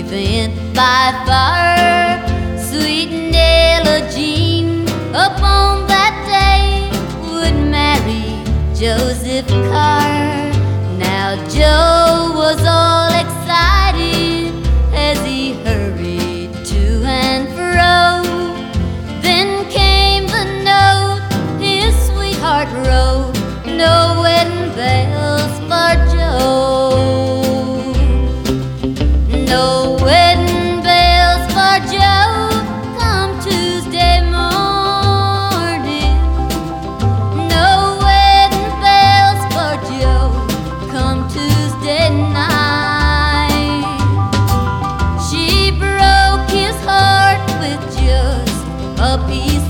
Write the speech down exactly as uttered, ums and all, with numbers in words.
event by far. Sweet Nella Jean upon that day would marry Joseph Carr. Now Joe was all excited as he hurried to and fro. Then came the note his sweetheart wrote, no wedding bells for Joe. No wedding bells for Joe come Tuesday morning. No wedding bells for Joe come Tuesday night. She broke his heart with just a piece